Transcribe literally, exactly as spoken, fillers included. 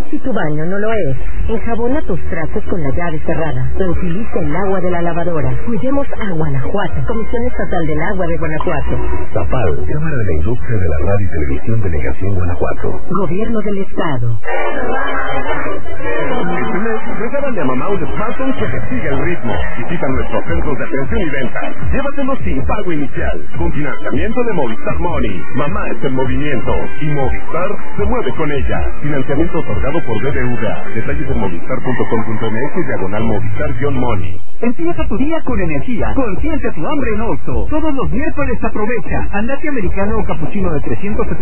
si tu baño no lo es, enjabona tus trastes con la llave cerrada. Reutiliza el agua de la lavadora. Cuidemos a Guanajuato. Comisión Estatal del Agua de Guanajuato. Zapal, Cámara de la Industria de la Radio y Televisión, Delegación Guanajuato. Gobierno del Estado. Este mes, regálale a mamá un smartphone que te siga el ritmo. Visita nuestros centros de atención y venta. Llévatelo sin pago inicial, con financiamiento de Movistar Money. Mamá está en movimiento y Movistar se mueve con ella. Financiamiento otorgado por B B V A. Detalles en movistar punto com punto m x diagonal Movistar-Money. Empieza tu día con energía. Consiente tu hambre en Oxxo. Todos los miércoles aprovecha. Andate americano o capuchino de trescientos setenta